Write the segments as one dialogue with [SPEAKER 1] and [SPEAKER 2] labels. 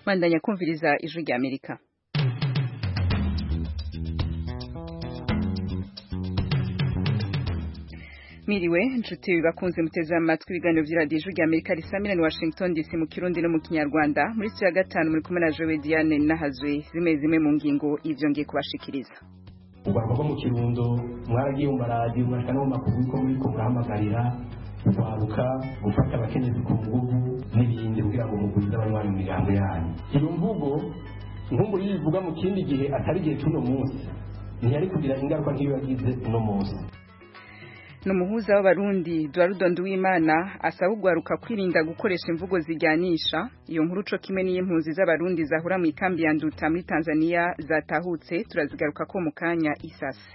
[SPEAKER 1] Bandanya kumviriza ijwi rya Amerika. Miriwe nshuti bakunze muteze amatwi ibiganiro by'iradiyo ijwi rya Amerika risamira ni Washington DC mu Kirundi no mu Kinyarwanda. Muri studio ya gatanu muri kumwe na Joe Diane Nahazwe zimwe mu ngingo ivyo ngiye kubashikiriza.
[SPEAKER 2] Ubwo mu Kirundo mwaragiye mu radio mwashaka no makuru ko muri ko murahamagarira kwaruka gufata abakenyezi ku nguvu n'ibindi kugira ngo mugwize abanywanyi mu migambo yanyu. Iyo mvugo nkumbu yivuga mu kindi gihe atari gihe tuno munsi ntiyari kugira ingaruka nk'iyo yagize uno munsi.
[SPEAKER 1] Numuhuza w'abarundi Eduardo Nduwimana asaba ugwaruka kwirinda gukoresha imvugo zijyanisha. Iyo nkuru co kimwe n'impunzi z'abarundi zahura mu ikambi ya Nduta muri Tanzania zatahutse turazigaruka ko mu kanya isasi.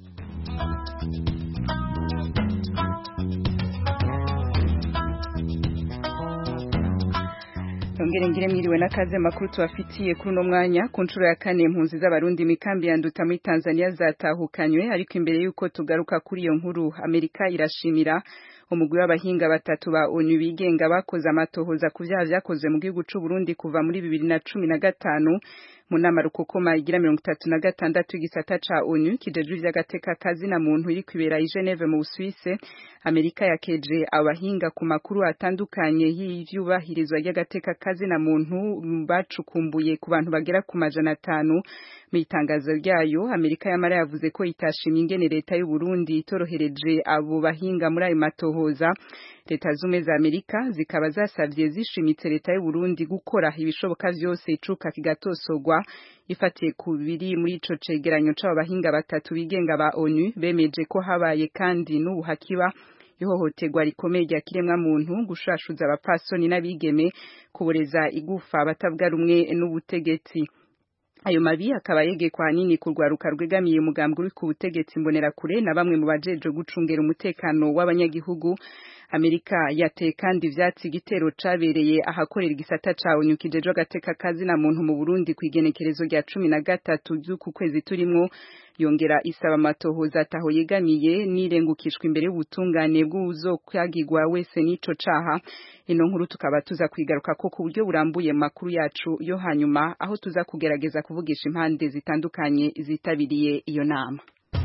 [SPEAKER 1] Ngire mwiriwe nakaze makuru tubafitiye kuri no mwanya ku ncuro ya kane impunzi z'abarundi mikambi ya Nduta muri Tanzania zatahukanywe, ariko imbere yuko tugaruka kuri iyo nkuru Amerika irashimira umugwi w'abahinga batatu ba ONU bigenga bakoze amatohoza ku vyaha vyakozwe mu gihugu c'u Burundi kuva muri 2015 mu nama rukokoma igira 36 igisata ca ONU kijejwe ivy'agateka kazi na muntu iri kwibera i Geneve mu Busuwise. Amerika yakeje abahinga ku makuru atandukanye y'ivyubahirizwa ry'agateka kazi na muntu bacukumbuye ku bantu bagera ku 500 mu itangazo ryayo. Amerika yamara yavuze ko itashimye ingene leta y'u Burundi itorohereje abo bahinga muri ayo matohoza. Leta zumwe za Amerika zikaba zasavye zishimitse leta y'u Burundi gukora ibishoboka vyose icuka kigatosogwa ifatiye ku biri muri ico cegeranyo c'abo bahinga batatu bigenga ba ONU bemeje ko habaye kandi n'ubu hakiba ihohoterwa rikomeye rya kiremwa muntu, gushashuza abapasoni n'abigeme, kuboreza igufa abatavuga rumwe n'ubutegetsi. Ayo mabi akaba yegekwa hanini kurwaruka rwegamiye umugambwe uri ku butegetsi mbonera kure na bamwe mu bajeje gucungera umutekano w'abanyagihugu. Amerika yateye kandi ivyatsi igitero cabereye ahakorera igisata ca ONU kijejwe agateka kazi na muntu mu Burundi kwigenekerezo rya 13 z'uku kwezi turimwo, yongera isaba amatohoza ataho yegamiye nirengukishwa imbere y'ubutungane bw'uzokwagirwa wese n'ico caha. Ino nkuru tukaba tuza kwigaruka ko ku buryo burambuye makuru yacu yo hanyuma, aho tuza kugerageza kuvugisha impande zitandukanye zitabiriye iyo nama.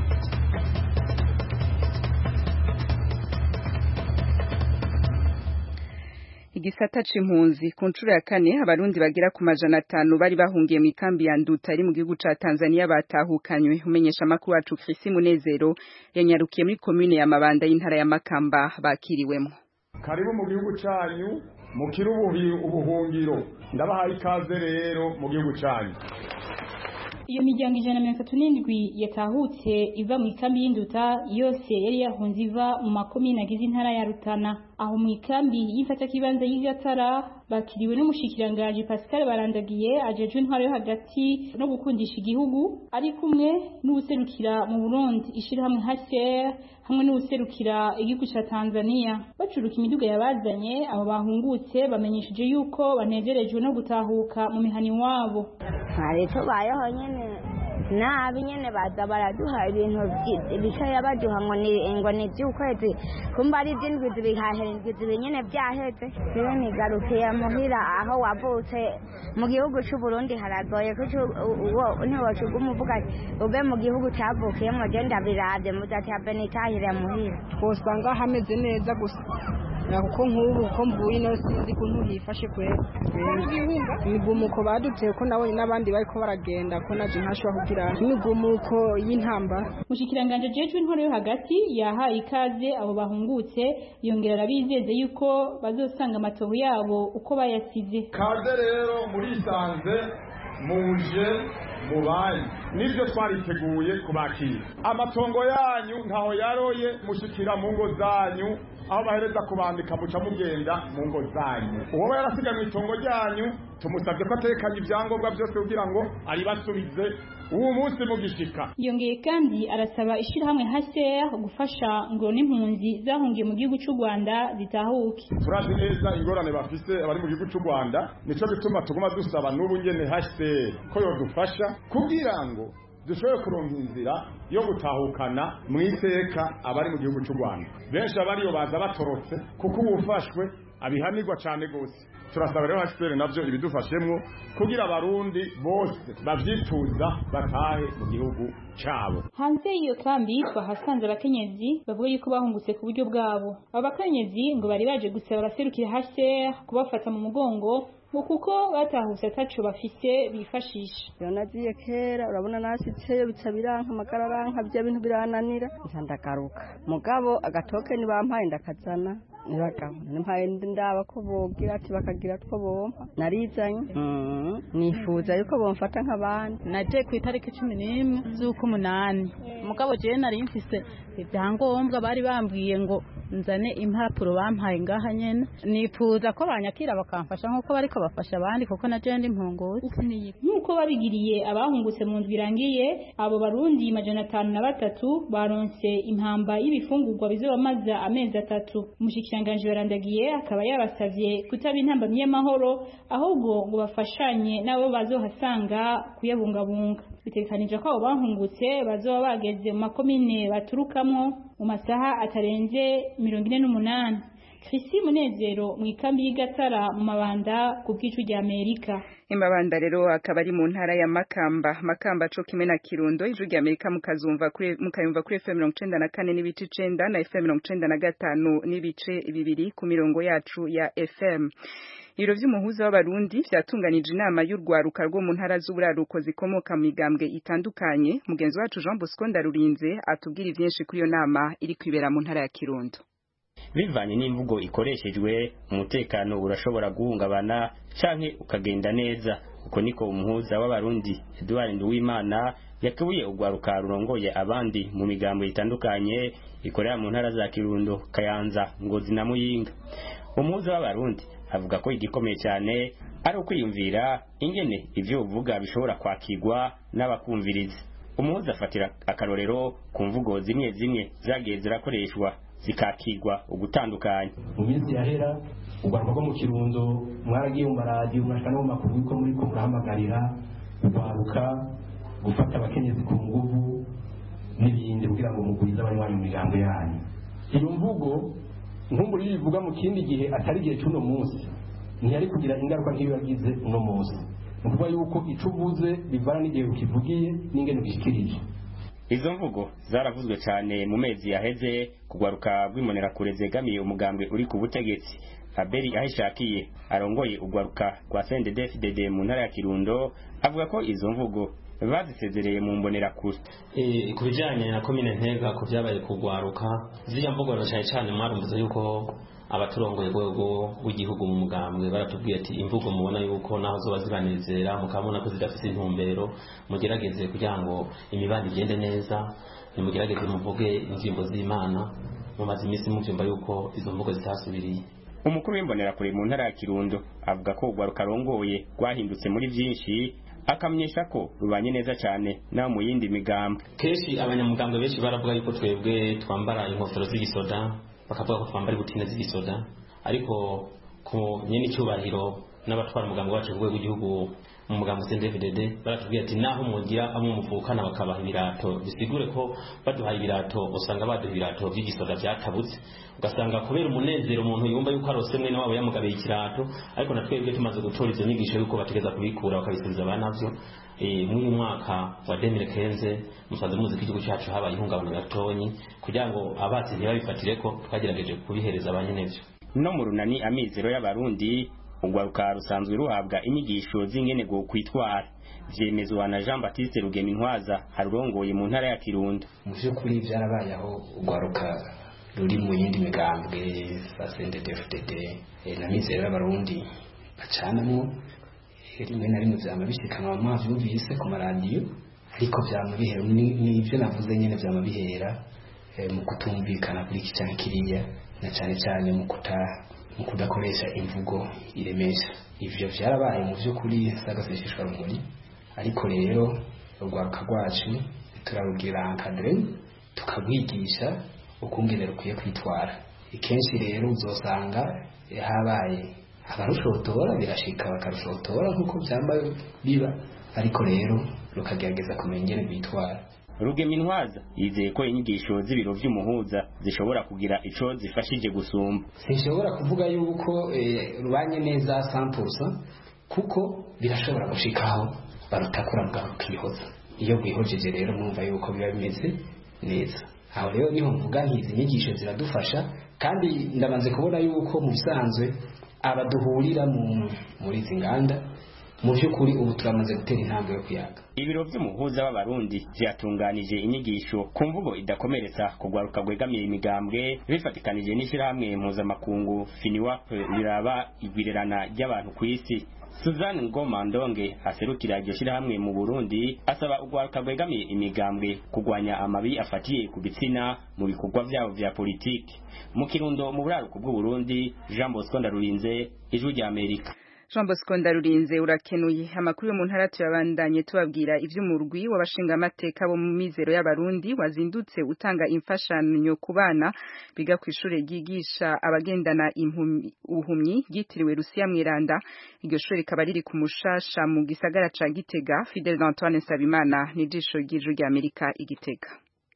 [SPEAKER 1] Igisata c'impunzi ku ncuro ya kane abarundi bagera ku 500 bari bahungiye mu ikambi ya Nduta ari mu gihugu ca Tanzania batahukanywe. Umenyesha makuru wacu Chrisi Munezero yanyarukiye muri commune ya Mabanda y'intara ya Makamba bakiriwemo.
[SPEAKER 3] Karibu mu gihugu canyu mukiri ubuhungiro, ndabahaye ikaze rero mu gihugu canyu.
[SPEAKER 4] Iyo miryango 137 yatahutse iva mu ikambi y'Induta yose yari yahunze iva mu makomine agize intara ya Rutana. Aho mu ikambi y'ifata kibanza y'Igatara bakiriwe n'umushikiranganje Pascal Barandagiye ajejwe intwaro yo hagati no gukundisha igihugu, ari kumwe n'ubuserukira mu Burundi ishirahamwe HCR hamwe n'ubuserukira igihugu ca Tanzania. Bacuruka imiduga yabazanye abo bahungutse bamenyesheje yuko banejerejwe no gutahuka mu mihani wabo.
[SPEAKER 5] Hareto bayeho nyene nabi nyene baza baraduha ibintu bishaya baduha ngo ni by'ukwezi kumba ari by'indwi zibihaherindwi nyene byaheze. Rero nigarukiye muhira aho wavutse mu gihugu c'u Burundi haragoye ko ntiwocuguma uvuga ube mu gihugu cavukiyemo je ndabiravye muzati abenitahire muhira
[SPEAKER 6] usanga hameze neza gusa kuko nk'ubu ko mvuye no sinzi kuntu hifashe kwera imigumuko baduteye ko nabonye n'abandi bariko baragenda ko naje ntashobora kugira imigumuko y'intamba.
[SPEAKER 4] Mushikiranganje jeje intwaro yo hagati yahaye ikaze abo bahungutse, yongera arabizeze yuko bazosanga amatovu yabo uko bayasize.
[SPEAKER 3] Kaze rero murisanze muje mubaye nivyo twariteguye kubakira. Amatongo yanyu ntaho yaroye mushikira mu ngo zanyu, aho bahereza kubandika muca mugenda mu ngo zanyu. Uwo yarasiganwe itongo ryanyu tumusabye ko atekanye ibyangombwa byose kugira ngo aribasubize uwo munsi mugishika.
[SPEAKER 4] Yongeye kandi arasaba ishirahamwe HCR gufasha ngo n'impunzi zahungiye mu gihugu c'u Rwanda zitahuke.
[SPEAKER 3] Turazi neza ingorane bafise abari mu gihugu c'u Rwanda, nico bituma tuguma dusaba n'ubu nyene HCR ko yodufasha kugira ngo dushobore kuronka inzira yo gutahukana mu iteka abari mu gihugu cy'u Rwanda. Benshi abariyo baza batorotse kuko ubufashwe abihanirwa cyane gose. Turasaba rero HCR navyo ibidufashemwo kugira abarundi bose bavyituza batahe mu gihugu cyabo.
[SPEAKER 4] Hanze iyo kambi twahasanze abakenyezi bavuga yuko bahungutse ku buryo bwabo. Aba bakenyezi ngo bari baje gusaba abaserukira HCR kubafata mu mugongo kuko batahuse ataco bafise bifashisha.
[SPEAKER 7] Nagiye kera urabona nasitseyo bica biranka amagararanka bya bintu birananira ndagaruka mugabo agatoke ni bampaye ndakazana nibagabo nimpaye ndaba ko bogira ati bakagira two bompa narizanye nifuza yuko bomfata nk'abandi.
[SPEAKER 8] Naje ku itariki 11 z'ukumunani mugabo je nari mfise ibyangombwa bari bambwiye ngo nzane impapuro bampaye ngaha nyene nifuza ko banyakira bakamfasha nkuko bariko bafasha abandi kuko naje ndi impungutse
[SPEAKER 4] nkuko babigiriye abahungutse mu ndwi irangiye. Abo barundi 503 baronse impamba y'ibifungurwa bizobamaza amezi 3. Umushikiranganje barandagiye akaba yabasavye kutaba intambamye y'amahoro ahubwo ngo bafashanye nabo bazohasanga kuyabungabunga. Bitekanije ko abo bahungutse bazoba bageze mu makomine baturukamwo mu masaha atarenze 48. Chrisi Munezero mu ikambi y'Igatara mu Mabanda ku bw'icu rya Amerika.
[SPEAKER 1] Imabanda rero akaba ari mu ntara ya Makamba co kimwe na Kirundo. Ijwi rya Amerika mukayumva kuri FM 94 n'ibice 9 na FM 95 n'ibice 2 ku mirongo yacu ya FM. Ibiro vy'umuhuza w'abarundi vyatunganije inama y'urwaruka rwo mu ntara z'uburaruko zikomoka mu migambwe itandukanye. Mugenzi wacu Jean Bosco Ndarurinze atubwira ivyinshi kuri iyo nama iri kwibera mu ntara ya Kirundo.
[SPEAKER 9] Bivanye n'imvugo ikoreshejwe umutekano urashobora guhungabana canke ukagenda neza. Uko niko umuhuza w'abarundi Edouard Nduwimana yakubuye urwaruka rurongoye abandi mu migambo itandukanye ikorera mu ntara za Kirundo, Kayanza, Ngozi na Muyinga. Umuhuza w'abarundi avuga ko igikomeye cyane ari ukwiyumvira ingene ivyo uvuga bishobora kwakirwa n'abakumviriza. Umuhuza afatira akarorero ku mvugo zimwe zagiye zirakoreshwa zikakirwa ugutandukanye.
[SPEAKER 2] Mu minsi yahera urwaruka rwo mu Kirundo mwaragiye mu maradiyo mwashaka no mu makuru ko muri ko murahamagarira urwaruka gufata abakenyezi ku nguvu n'ibindi kugira ngo mugwize abanywanyi mu migambo yanyu. Iyo mvugo nkumburi bivuga mu kindi gihe atari gihe cy'uno munsi ntiyari kugira ingaruka nk'iyo yagize uno munsi. Nukuvuga yuko icuvuze bivana n'igihe ukivugiye n'ingene ugishikirije.
[SPEAKER 9] Izo mvugo zaravuzwe cyane mu mezi yaheze kugwaruka rw'imonera kure zegamiye umugambwe uri ku butegetsi. Abeli ahishakiye arongoye ugwaruka kwa CNDD-FDD mu ntara ya Kirundo avuga ko izo mvugo bazisezereye mu mbonera kure.
[SPEAKER 10] Ku bijanye na komine Ntega ku byabaye kugwaruka ziriya mvugo cyane mwarumvize yuko abaturongoye rwego rw'igihugu mu mugambwe baratubwiye ati imvugo mubona yuko naho zoba zibanezera mukabona ko zidafite intumbero mugerageze kugira ngo imibano igende neza mugerageze muvuge ingingo z'Imana mumaze iminsi muvyumva yuko izo mvugo zitasubiriye.
[SPEAKER 9] Umukuru w'imbonera kure mu ntara ya Kirundo avuga ko urwaruka rongoye rwahindutse muri byinshi akamyesha ko rubanye neza cyane na mu yindi migambwe.
[SPEAKER 10] Keshi abanyamugambwe benshi baravuga yuko twebwe twambara inkofero z'igisoda bakavuga ko twambara ibutine z'igisoda ariko ku nyene cyubahiro n'abatwara umugambi wacu rwego w'igihugu mu mugambi CNDD-FDD baratubwiye ati naho mugira abo muvukana bakabaha ibirato bisigure ko baduhaye ibirato usanga baduha ibirato by'igisoda byatabutse ugasanga kubera umunezero umuntu yumva yuko arose mwe na wabo yamugabiye ikirato ariko natwebwe tumaze gutora izo nyigisho yuko bategeza kubikura bakabisubiza abanavyo muri mwaka wa 2015 musanze muzi ko igihugu cyacu habaye ihungabana gatonyi kugira ngo abatsi ntibabifatire ko twagerageje kubihereza abanyenevyo.
[SPEAKER 9] No mu runani amizero y'abarundi urwaruka rusanzwe ruhabwa inyigisho z'ingene go kwitwara vyemezwa na Jean Baptiste Rugemintwaza harurongoye mu ntara ya Kirundo.
[SPEAKER 11] Mu by'ukuri byarabaye aho urwaruka ruri mu yindi migambwe CNDD-FDD na mizero y'abarundi bacanamwo rimwe na rimwe vyama bishikanwa mu mazi buvise ku maradiyo ariko vyama bihera n'ivyo navuze nyene vyama bihera mu kutumvikana kuri iki canke kiriya na cyane mu kudakoresha imvugo iremesha. Ivyo vyarabaye mu by'ukuri sagaseshishwa rumuri ariko rero urwaruka rwacu turarugira encadre tukagwigisha ukungene rukwiye kwitwara. Ikenshi rero uzosanga habaye abarushotora birashika bakarushotora nkuko byambaye biba ariko rero rukagerageza kumenya ingene bitwara.
[SPEAKER 9] Rugeminwaza yizeye ko inyigisho z'ibiro vy'umuhuza zishobora kugira ico zifashije gusumba.
[SPEAKER 11] Sinshobora kuvuga yuko rubanye neza 100% kuko birashobora gushikaho barutakura bwarukihoza. Iyo bwihojeje rero mwumva yuko biba bimeze neza. Aho rero niho mvuga ntizi nyigisho ziradufasha kandi ndabanze kubona yuko mu bisanzwe abaduhurira muri izi nganda mu by'ukuri ubu turamaze gutera intambwe yo kuyaga.
[SPEAKER 9] Ibiro vy'umuhuza w'abarundi vyatunganije inyigisho ku mvugo idakomeretsa kugwaruka gwegamiye imigambwe bifatikanije n'ishirahamwe mpuzamakungu FINIWAP riraba igwirerana ry'abantu ku isi. Suzanne Ngoma Ndonge aserukira iryo shirahamwe mu Burundi asaba ugwaruka gwegamiye imigambwe kugwanya amabi afatiye ku bitsina mu bikorwa vyabo vya politiki. Mu Kirundo mu buraruko bw'u Burundi, Jean Bosco Ndarurinze, Ijwi rya Amerika.
[SPEAKER 1] Jean Bosco Ndarurinze urakenuye. Amakuru yo mu ntara tuyabandanye tubabwira ivy'umurwi w'abashinga amateka bo mu mizero y'abarundi wazindutse utanga imfashanyo ku bana biga ku ishure ryigisha abagendana ubuhumyi ryitiriwe Rusiya Mweranda. Iryo shure rikaba riri ku Mushasha mu gisagara ca Gitega. Fidel Antoine Sabimana n'ijisho ry'Ijwi rya Amerika Igitega.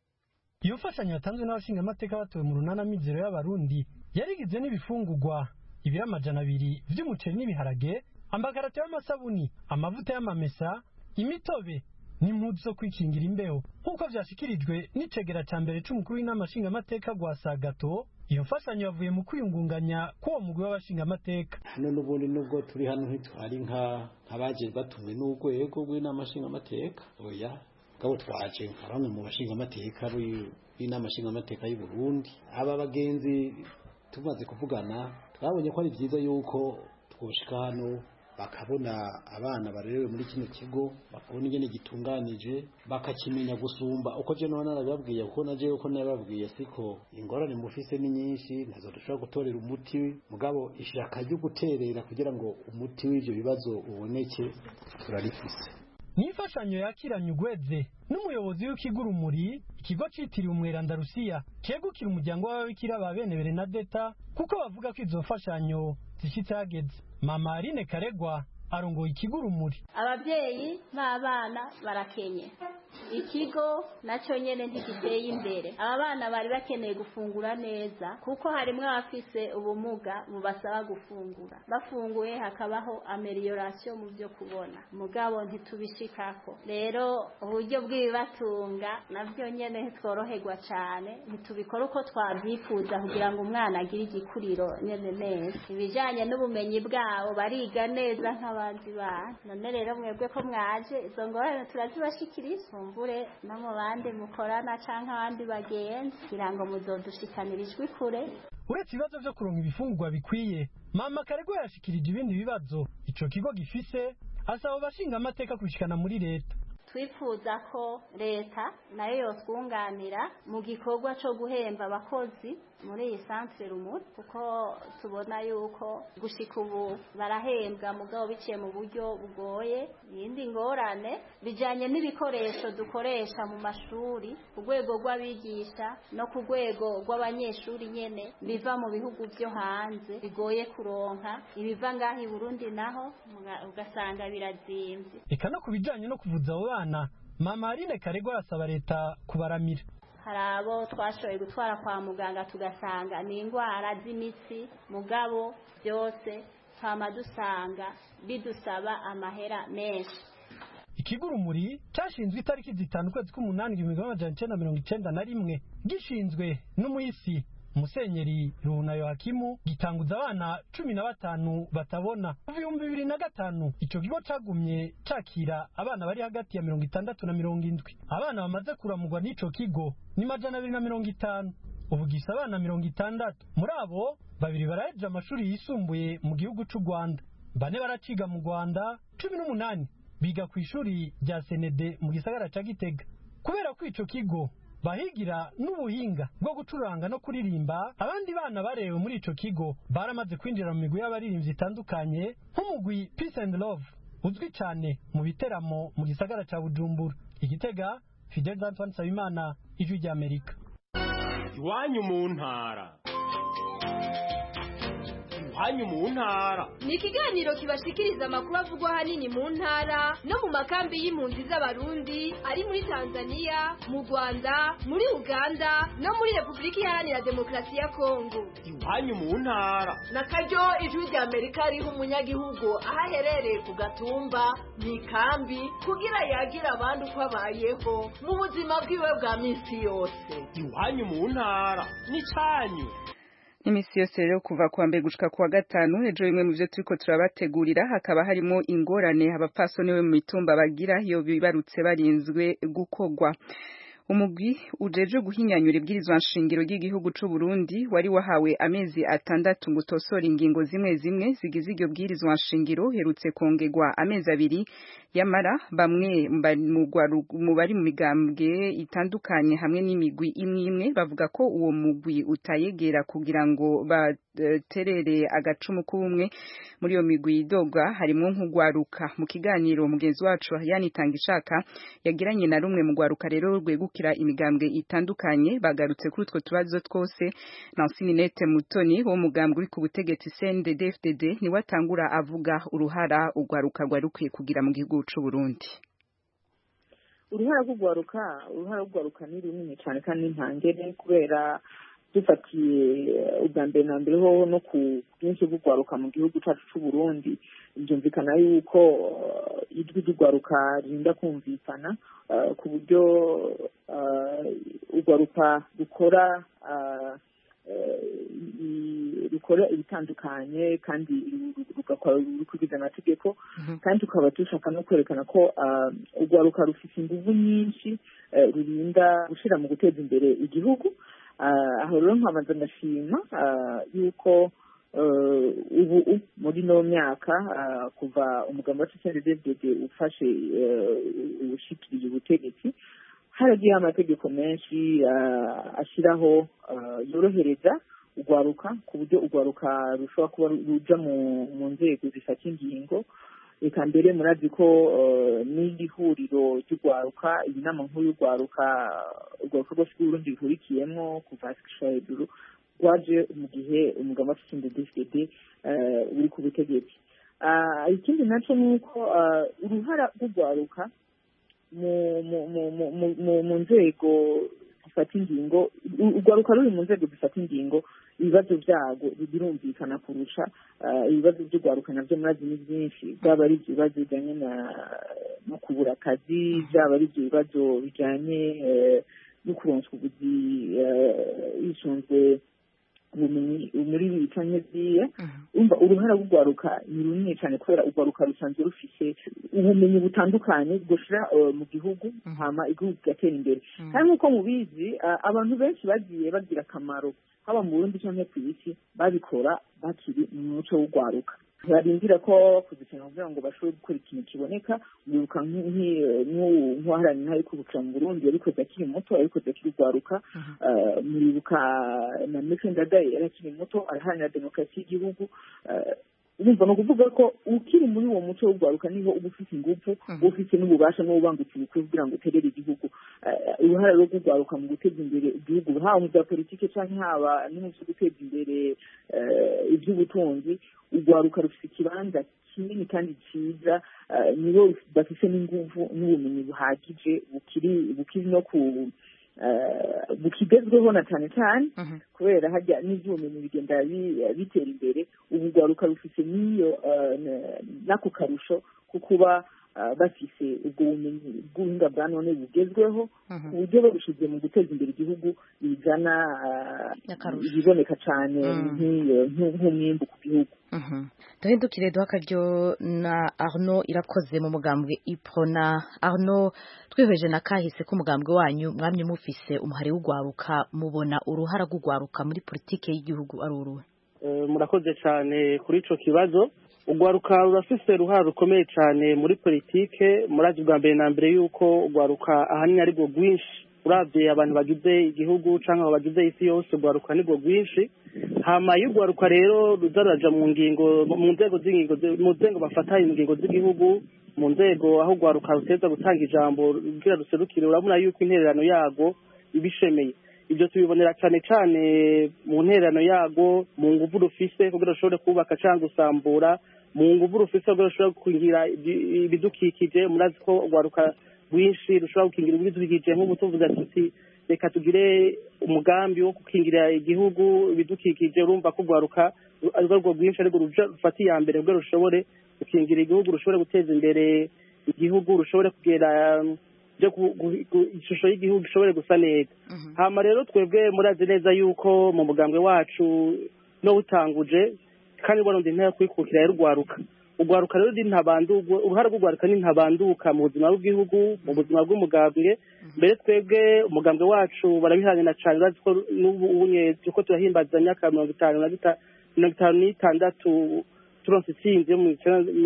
[SPEAKER 12] Iyo mfashanyo yatanzwe n'abashinga amateka batowe mu runana mizero y'abarundi yarigizwe n'ibifungurwa ibiro 200 vy'umuceri n'ibiharage, ambakarate y'amasabuni, amavuta y'amamesa, imitobe n'impuzu zo kwikingira imbeho. Nkuko vyashikirijwe n'icegera ca mbere c'umukuru w'inamashinga amateka Gwasagato, iyo mfashanyo yavuye mu kwiyungunganya k'uwo mugwi w'abashinga amateka.
[SPEAKER 13] Hano n'ubundi nubwo turi hano ntitwari nk'abaje batumwe n'urwego rw'inamashinga amateka, oya gabo twaje bamwe mu bashinga amateka b'inamashinga amateka y'u Burundi. Aba bagenzi tumaze kuvugana twabonye ko ari byiza yuko twoshika hano bakabona abana barerewe muri kino kigo, bakabona ingene gitunganije, bakakimenya gusumba uko je none narababwiye kuko naje uko nababwiye siko ingorane mufise ni nyinshi nazo dushobora gutorera umuti mugabo ishaka ryo guterera kugira ngo umuti w'ivyo bibazo uboneke turarifise.
[SPEAKER 12] N'imfashanyo yakiranye ugweze n'umuyobozi w'ikigurumuri ikigo citiriwe Umweranda Rusiya cegukira umuryango w'ababikira ba bene Bernadetta kuko bavuga ko izo mfashanyo zishitse hageze. Mama Aline Karegwa arongoye ikigurumuri.
[SPEAKER 14] Abavyeyi n'abana barakenye, ikigo naco nyene ntigiteye imbere. Aba bana bari bakeneye gufungura neza kuko harimwe abafise ubumuga bubasaba gufungura, bafunguye hakabaho amelioration mu byo kubona, mugabo ntitubishikako. Rero uburyo bw'ibibatunga navyo nyene ntitworoherwa cane, ntitubikora uko twavyifuza kugira ngo umwana agire igikuriro nyene neza. Ibijanye n'ubumenyi bwabo bariga neza nk'abandi bana. None rero mwebwe ko mwaje izo ngorane turazibashikiriza mbure no mu bandi mukorana canke abandi bagenzi kugira ngo muzodushikanira ijwi kure.
[SPEAKER 12] Uretse ibibazo vyo kuronka ibifungurwa bikwiye, Mama Karegwa yashikirije ibindi bibazo ico kigo gifise, asaba abashinga amateka kubishikana muri leta.
[SPEAKER 14] Twifuza ko leta nayo yotwunganira mu gikorwa cyo guhemba abakozi muri iyi centre Rumuri kuko tubona yuko gushika ubu barahembwa mugabo biciye mu buryo bugoye. Yindi ngorane bijanye n'ibikoresho dukoresha mu mashuri ku rwego rw'abigisha no ku rwego rw'abanyeshuri nyene biva mu bihugu byo hanze bigoye kuronka, ibiva ngaho i Burundi naho ugasanga birazimvye.
[SPEAKER 12] Eka no kubijanye no kuvuza abo bana, Mama Aline Karegwa arasaba leta kubaramira.
[SPEAKER 14] Hari abo twashoboye gutwara kwa muganga tugasanga ni indwara z'imitsi, mugabo byose twama dusanga bidusaba amahera menshi.
[SPEAKER 12] Ikigurumuri cashinzwe itariki 5 kwezi k'umunani 1991 gishinzwe n'umuhisi Musenyeri Runayo Hakimu gitanguza abana 15 batabona. Kuva 2005 ico kigo cagumye cakira abana bari hagati ya 60 na 70. Abana bamaze kuramugwa n'ico kigo ni 250. Ubu gisa abana 60. Muri abo babiri baraje amashuri yisumbuye mu gihugu c'u Rwanda. Bane baraciga mu Rwanda, 18 biga ku ishuri rya Senede mu gisagara ca Gitega. Kubera ko ico kigo bahigira n'ubuhinga bwo gucuranga no kuririmba, abandi bana barewe muri ico kigo baramaze kwinjira mu migwi y'abaririmbyi itandukanye nk'umugwi Peace and Love uzwi cyane mu biteramo mu gisagara ca Bujumbura. Igitega, Fidel Antoine Sabimana, Ijwi rya Amerika.
[SPEAKER 15] Iwanyu mu ntara. iwanyu mu ntara
[SPEAKER 16] ni ikiganiro kibashikiriza amakuru avugwa ahanini mu ntara no mu makambi y'impunzi z'abarundi ari muri Tanzania, mu Rwanda, muri Uganda no muri Repubulika Iharanira Demokarasi ya Kongo.
[SPEAKER 15] iwanyu mu ntara
[SPEAKER 17] na karyo ijwi rya Amerika riha umunyagihugu aho aherereye ku gatumba mu ikambi kugira yagira abandi uko abayeho mu buzima bwiwe bwa minsi yose.
[SPEAKER 15] iwanyu mu ntara n'icyanyu.
[SPEAKER 1] Imisi yose rero kuva kuwa mbere gushika kuwa gatanu ejo bimwe mu byo turiko turabategurira hakaba harimo ingorane abapfasoni bo mu mitumba bagira iyo bibarutse barinzwe gukogwa. Umugwi ujeje guhinyanyura ibwirizwa nshingiro ry'igihugu c'u Burundi wari wahawe amezi atandatu ngo utosora ingingo zimwe zimwe zigize iryo bwirizwa nshingiro herutse kongerwa amezi abiri yamara bamwe mu bari mu migambwe itandukanye hamwe n'imigwi imwe imwe bavuga ko uwo mugwi utayegera kugira ngo baterere agacumu k'ubumwe muri iyo migwi idogwa harimo nk'ugwaruka. Mu kiganiro mugenzi wacu yanitanga ishaka yagiranye na rumwe mu gwaruka rero rwegukira imigambwe itandukanye bagarutse kuri utwo tubazo twose. Nancy Ninette Mutoni wo mugambwe uri ku butegetsi CNDD-FDD ni watangura avuga uruhara ugwaruka rwarukwiye kugira mu gihugu c'u Burundi.
[SPEAKER 18] Uruhara rw'ugwaruka ni runini cyane kandi ntangere kubera dufatiye ubwa mbere na mbere ho no ku bwinshi bw'ugwaruka mu gihugu cyacu cy'u Burundi byumvikana yuko ijwi ry'ugwaruka rinda kumvikana ku buryo ugwaruka rukora ibitandukanye kandi rugakora rukurikiza amategeko kandi tukaba dushaka no kwerekana ko ugwaruka rufite ingufu nyinshi rurinda gushira mu guteza imbere igihugu. Aho rero nkabanza ndashima yuko ubu muri no myaka kuva umugambi wa CNDD-FDD ufashe ubushikiriye ubutegetsi haragiye amategeko menshi ashiraho yorohereza ugwaruka ku buryo ugwaruka rushobora kuba ruja mu nzego zifata ingingo. Eka mbere murazi ko n'ihuriro ry'ugwaruka inama nkuru y'ugwaruka rwose rw'Uburundi rihurikiyemo kuva hasi hejuru rwaje mu gihe umugambi wa CNDD-FDD uri ku butegetsi. Ikindi naco nuko uruhara rw'ugwaruka mu nzego zifata ingingo ugwaruka ruri mu nzego zifata ingingo ibibazo byago birumvikana kurusha ibibazo by'ugwaruka nabyo murazi ni byinshi byaba ari ibibazo bijyanye no kubura akazi byaba ari ibibazo bijyanye no kuronswa ubuzi bishinzwe ubumenyi muri bitanye byiye umva uruhara rw'ugwaruka ni runini cyane kubera ugwaruka rusanzwe rufise ubumenyi butandukanye bwoshira mu gihugu hama igihugu gatera imbere kandi nkuko mubizi abantu benshi bagiye bagira akamaro haba mu Burundi cyangwa ku isi babikora bakiri mu muco w'ugwaruka barindira ko kuzikina kugira ngo bashobore gukora ikintu kiboneka mwibuka nk'uwaharanira ntayo kubukira mu Burundi yabikoze akiri muto yabikoze akiri ugwaruka mwibuka na Melchior Ndadaye yari akiri muto araharanira demokarasi y'igihugu. Urumva no kuvuga ko ukiri muri uwo muco w'ugwaruka niho uba ufite ingufu ufite n'ububasha n'ubangutse bukwiye kugira ngo uterere igihugu. Uruhare rwo kugwaruka mu guteza imbere igihugu haba mu bya politike cyangwa haba no mu guteza imbere iby'ubutunzi ugwaruka rufite ikibanza kinini kandi cyiza nibo bafite n'ingufu n'ubumenyi buhagije bukiri no ku bukigezweho na cyane cyane kubera hajya n'ibyubumenyi bigenda bitera imbere ubu ugwaruka rufite n'iyo n'ako karusho ko kuba bafise ubwo bumenyi bw'ubuhinga bwa none bugezweho ku buryo babushize mu guteza imbere igihugu bizana ibiboneka cyane nk'umwimbu ku gihugu.
[SPEAKER 19] Duhindukire duha akaryo na Arnaud Irakoze mu mugambwe Iprona. Arnaud, twihweje na kahise k'umugambwe wanyu mwamye mufise umuhari w'ugwaruka mubona uruhara rw'ugwaruka muri politike y'igihugu ari uruhe?
[SPEAKER 20] Murakoze cyane kuri ico kibazo. Ugwaruka rurafise uruhara rukomeye cyane muri politike murazi bwa mbere na mbere yuko ugwaruka ahanini ari rwo rwinshi uravye abantu bagize igihugu canke bagize isi yose ugwaruka ni rwo rwinshi. Hama y'ugwaruka rero ruzaraja mu nzego bafata ingingo z'igihugu mu nzego aho ugwaruka ruteza gutanga ijambo kugira ruserukire urabona yuko intererano yago ibishemeye. ibyo tubibonera cyane cyane mu ntererano yago mu nguvu rufise kugira rushobore kubaka cyangwa gusambura mu nguvu rufise kugira rushobore gukingira ibidukikije murazi ko urwaruka rwinshi rushobora gukingira ibidukikije nk'ubu tuvuze tuti reka tugire umugambi wo gukingira igihugu ibidukikije urumva ko urwaruka ariko rwinshi ariko rufata iya mbere kugira rushobore gukingira igihugu rushobore guteza imbere igihugu rushobore kugera ishusho y'igihugu ishobore gusa neza hama rero twebwe murazi neza yuko mu mugambwe wacu no utanguje kandi Burundi ntaya kwikukira y'urwaruka urwaruka rero uruhara rw'urwaruka ni ntabanduka mu buzima bw'igihugu mu buzima bw'umugambwe mbere twebwe umugambwe wacu barabihanira cyane urazi ko n'ubu ko turahimbaza imyaka 56 turonse itsinze mu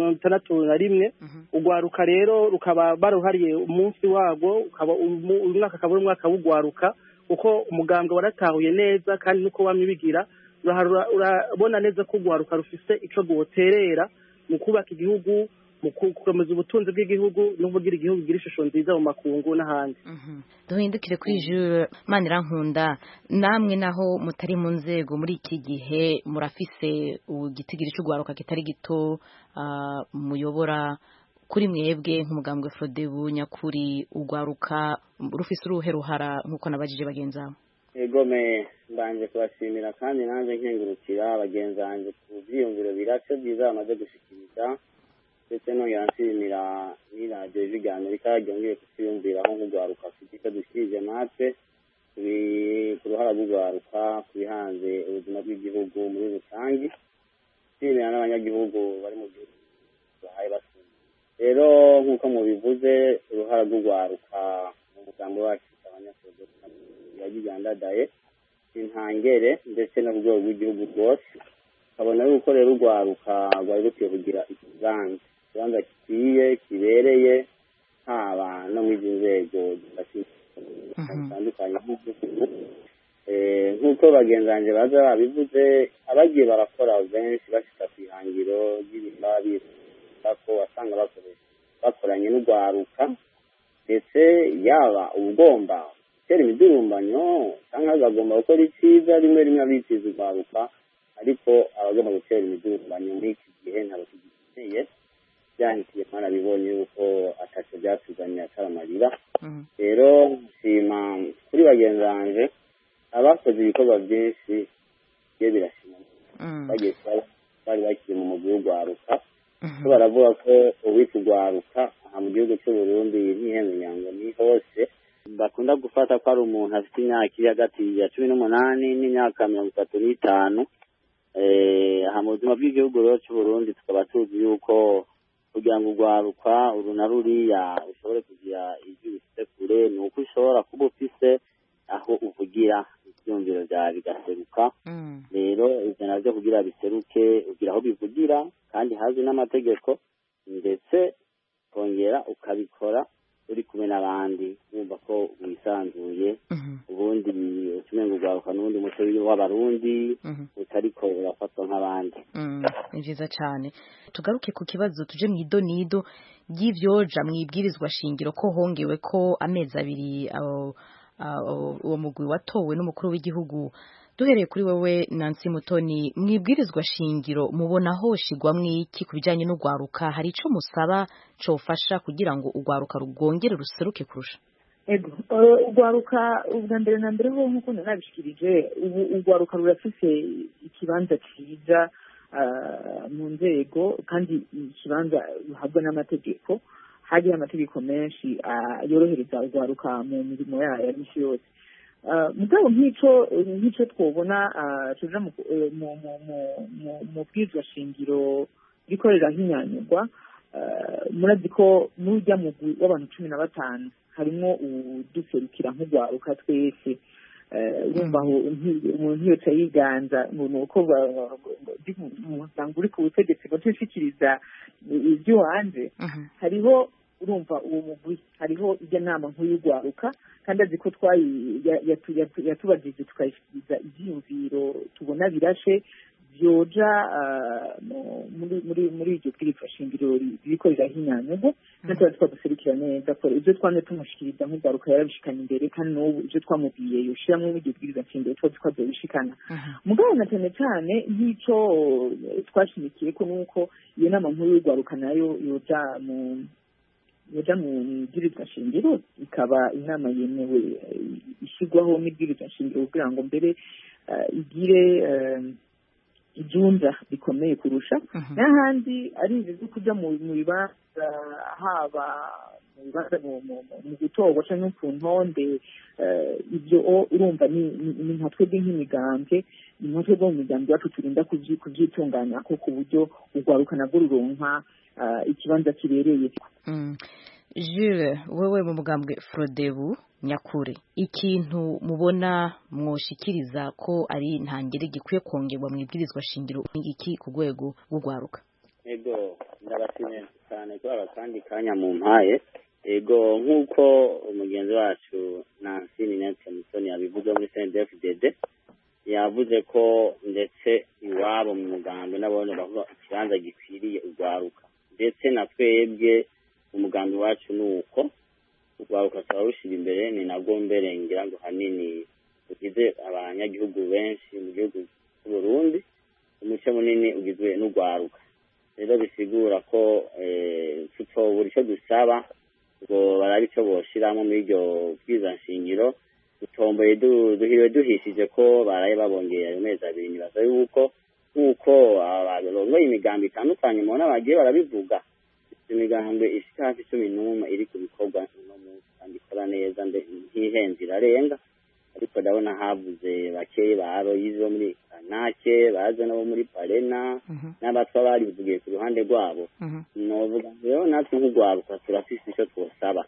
[SPEAKER 20] 61 urwaruka rero rukaba baruhariye umunsi wagwo umwaka akaba ari umwaka w'urwaruka uko umugambwe waratahuye neza kandi nuko wamye bigira urabona neza ko urwaruka rufise ico guterera mu kubaka igihugu mu gukomeza ubutunzi bw'igihugu no kugira igihugu gira ishusho nziza mu makungu n'ahandi
[SPEAKER 19] duhindukire kuri Jules Manirankunda namwe naho mutari mu nzego muri iki gihe murafise igitigiri cy'urwaruka kitari gito muyobora kuri mwebwe nk'umugambwe Frodebu nyakuri urwaruka rufise uruhe ruhara nk'uko nabajije bagenzi abo
[SPEAKER 21] egome mbanje kubashimira kandi nanjye nkengurukira bagenzi banjye ku byiyumviro birace byiza bamaze gushikiriza ndetse no yanshimira n'iradiyo y'Ijwi rya Amerika ryongeye kutwiyumviraho nk'urwaruka afite icyo dushyikirije natwe ku ruhara rw'urwaruka ku bihanze ubuzima bw'igihugu muri rusange nshimira n'abanyagihugu bari mu gihugu bahaye basumba rero nk'uko mubivuze uruhara rw'urwaruka mu mugambi wacu abanyagihugu yagigandadaye intangere ndetse no ku rwego rw'igihugu rwose kabona yuko rero urwaruka rwari rukwiye kugira ikibanza gikwiye kibereye haba no mu izi nzego zitandukanye nk'uko bagenzi banjye baza babivuze abagiye barakora benshi bashika ku ihangiro ry'ibintu ko wasanga bakoranye n'urwaruka ndetse yaba ubugomba gutera imidurumbanyo cyangwa agomba gukora icyiza rimwe rimwe abitiza urwaruka ariko abagomba gutera imidurumbanyo muri iki gihe ntabwo tugikeneye byandikiye mwarabibonye yuko ataco byatuzaniye ataramarira rero nshima kuri bagenzi banje abakoze ibikorwa byinshi byo birashima bagiye bari bakiri mu mugwi w'urwaruka ko baravuga ko uwitwa urwaruka aha mu gihugu cy'u Burundi ntihenze ni hose bakunda gufata ko ari umuntu afite imyaka iri hagati ya 18 n'imyaka 35 aha mu buzima bw'igihugu rero cy'u Burundi tukaba tuzi yuko kugira ngo urwaruka uru na ruriya ushobore kugira ibyo bifite kure ni uko ushobora kuba ufise aho uvugira ibyumviro byawe bigaseruka rero ibyo nabyo kugira biseruke ugira aho bivugira kandi hazwi n'amategeko ndetse kongera ukabikora uri kumwe n'abandi wumva ko wisanzuye ubundi utumenga urwaruka n'ubundi muco w'abarundi utariko urafatwa nk'abandi
[SPEAKER 19] ni byiza cyane tugaruke ku kibazo tuje mu idonido ry'ivyoja mwibwirizwa shingiro ko hongewe ko amezi abiri uwo mugwi watowe n'umukuru w'igihugu duhereye kuri wewe Nancy Mutoni mwibwirizwa shingiro mubona hoshigwamwo iki kubijanye n'urwaruka hari ico musaba cofasha kugira ngo urwaruka rugongere ruseruke kurusha
[SPEAKER 18] ego urwaruka ubwa mbere na mbere ho nk'uko nabishikirije ubu urwaruka rurafise ikibanza ciza mu nzego kandi ikibanza ruhabwa n'amategeko hari amategeko menshi yorohereza urwaruka mu mirimo yayo ya misi yose mugabo nk'ico twobona tuja mu bwizwa shingiro rikorera nk'inyanyurwa murazi ko n'urya mugwi w'abantu 15 harimo uduserukira nk'urwaruka twese urumva aho umuntu yose yiganza nuko usanga uri ku butegetsi ngo tushikiriza ibyo hanze hariho urumva uwo mugwi hariho ijya nama nkuru y'urwaruka kandi azi ko yatubajije tukayishikiriza ibyiyumviro tubona birashe vyoja muri iryo bwirizwa shingiro ririko rirahinyanyurwa natwe twaduserukira neza ko ivyo twamye tumushikiriza nk'ugaruka yarabishikana imbere kandi n'ubu ivyo twamubwiye yoshiramwo iryo bwirizwa shingiro twazobishikana mugabo na cane cane nk'ico twashimikiye ko nuko iyo nama nkuru y'urwaruka nayo yoja mu bwirizwa shingiro ikaba inama yemewe ishyirwaho n'ibwirizwa shingiro kugira ngo mbere igire ijunja rikomeye kurusha n'ahandi ari ibyo kujya mu bibanza haba mu bibanza mu gutorwa cyangwa ku ntonde ibyo urumva ni nka twebwe nk'imigambwe ni nka twebwe mu migambi yacu turinda kubyitunganya ko ku buryo urwaruka nabwo ruronka ikibanza kibereye.
[SPEAKER 19] Jules, wewe mu mugambwe Frodebu nyakuri ikintu mubona mwoshikiriza ko ari intangire gikwiye kongerwa mu ibwirizwa shingiro iki ku rwego rw'urwaruka?
[SPEAKER 21] Ego ndabashimiye cyane ko abakandi kanya mu mpaye. Ego nk'uko umugenzi wacu Nancy Ninette Mutoni yabivuze muri CNDD-FDD yavuze ko ndetse iwabo mu mugambi nabone bavuga ikibanza gikwiriye urwaruka ndetse na twebwe umugambi wacu nuko urwaruka twawushira imbere ni nabwo mbere ngira ngo hanini ugize abanyagihugu benshi mu gihugu cy'u Burundi umuce munini ugizwe n'urwaruka rero bisigura ko tutobura icyo dusaba ngo barabe icyo boshiramo muri iryo bwiza nshingiro dutomboye duhiriwe duhishije ko baraye babongeye ayo mezi abiri nibaza yuko nk'uko abarongoye imigambi itandukanye mubona bagiye barabivuga imigambi ishika hafi 11 iri ku bikorwa no munsi kandi ikora neza ntihenze irarenga ariko ndabona havuze bakeye baroyizo muri Kanake baze nabo muri Parena n'abatwa bari bivugiye ku ruhande rwabo novuga rero natwe nk'urwaruka turafise icyo twosaba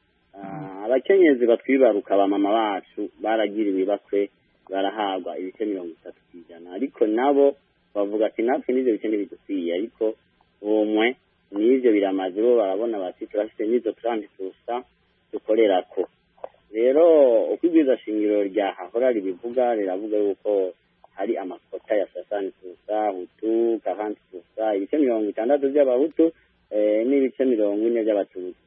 [SPEAKER 21] abakenyezi batwibaruka ba mama bacu baragiriwe bakwe barahagwa ibice 30% ariko nabo bavuga ati natwe n'ivyo bice ntibidukwiye ariko umwe n'ivyo biramaze bo barabona bati turafite n'izo 30% dukorerako rero uko ibwirizwa shingiro ryahahora ribivuga riravuga yuko hari amakota ya 60% Hutu 40% ibice 60 by'abahutu n'ibice 40 by'abatutsi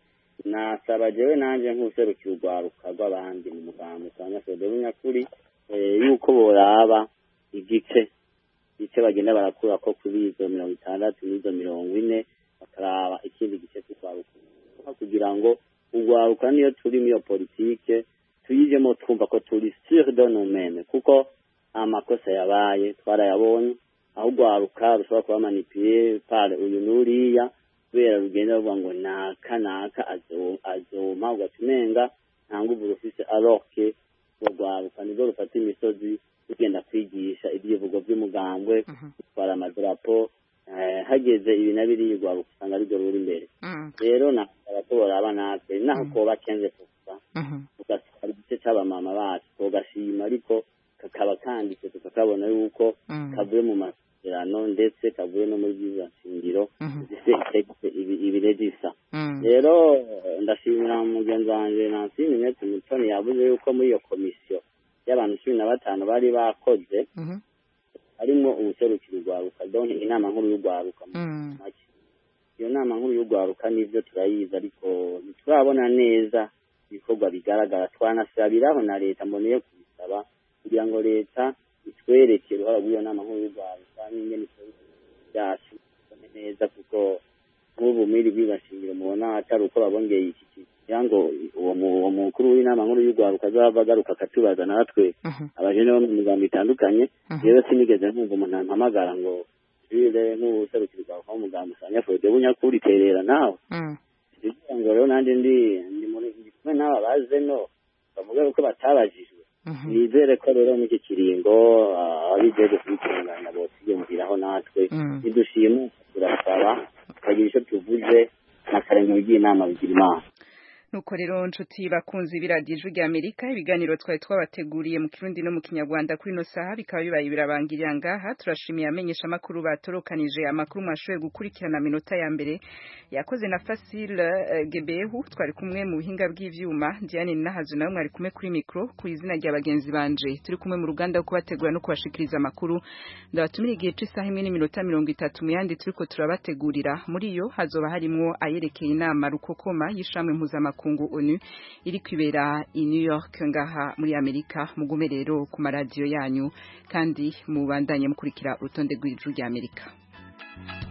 [SPEAKER 21] nasaba jewe nanje nk'userukira urwaruka rw'abandi mu mugambi cyangwa se nyakuri yuko boraba igice bagenda barakura ko kuri izo 60 n'izo 40 bakaraba ikindi gice cy'urwaruka kugira ngo urwaruka niyo turi muri politike tuyijemo twumva ko turi sur de nous-mêmes kuko amakosa yabaye twarayabonye aho urwaruka rushobora kuba manipuler par uyu nuriya kubera rugenda ruvuga ngo naka azoma ugacumenga nta nguvu rufise alors que urwaruka nibwo rufata imisozi rugenda kwigisha ibyivugo by'umugambwe gutwara amadarapo hageze ibi na biri urwaruka usanga ari rwo ruri imbere rero nabatobora abanatwe naho koba kenze kusa ugasaba igice cy'abamama bacu tugashima ariko kakaba kanditse tukakabona yuko kavuye mu masezerano ndetse kavuye no muri bwiza shingiro zifite ibiregisa rero ndashimira mugenzi wanje Nancy Ninette Mutoni yavuze yuko muri iyo komisiyo y'abantu 15 bari bakoze harimo ubuserukiro urwaruka donc inama nkuru y'urwaruka iyo nama nkuru y'urwaruka nivyo turayiza ariko ntiturabona neza ibikorwa bigaragara twanasabiraho na leta mboneye kubisaba kugira ngo leta itwereke uruhara rw'iyo nama nkuru y'urwaruka n'ingene byacu neza kuko nk'ubu muri bw'ibashingiro mubona atari uko babongeye iki ngo uwo mukuru w'inama nkuru y'urwaruka azava agaruka akatubaza natwe abajene bo mu migambi itandukanye rero sinigeze nkumva umuntu ampamagara ngo jire nk'userukirwa aho umugambi usanga Frodebu nyakuri terera nawe kugira ngo rero nanjye ndi kumwe n'aba baze no bavuga ko batabajijwe nizere ko rero muri iki kiringo abijejwe kubitunganya bose yumviraho natwe nidushima turasaba tukagira icyo tuvuze n'akarengero ry'inama bigira imana.
[SPEAKER 1] nuko rero nshuti bakunzi biradiyo ijwi rya Amerika ibiganiro twari twabateguriye mu Kirundi no mu Kinyarwanda kuri no saha bikaba bibaye birabangirira ngaha turashimiye amenyesha makuru batorokanije amakuru mwashoboye gukurikirana minota ya mbere yakoze na Facile Gebehu twari kumwe mu buhinga bw'ivyuma Diane Nahazu nawe mwari kumwe kuri micro ku izina rya bagenzi banje turi kumwe mu ruganda rwo kubategura no kubashikiriza amakuru ndabatumira igihe c'isaha 1:30 mu yandi turiko turabategurira muri yo hazoba harimo ayerekeye inama rukokoma y'ishamwe mpuzamakungu ONU iri kwibera i New York ngaha muri Amerika mugume rero ku maradiyo yanyu kandi mubandanye mukurikira urutonde rw'ijuru rya Amerika.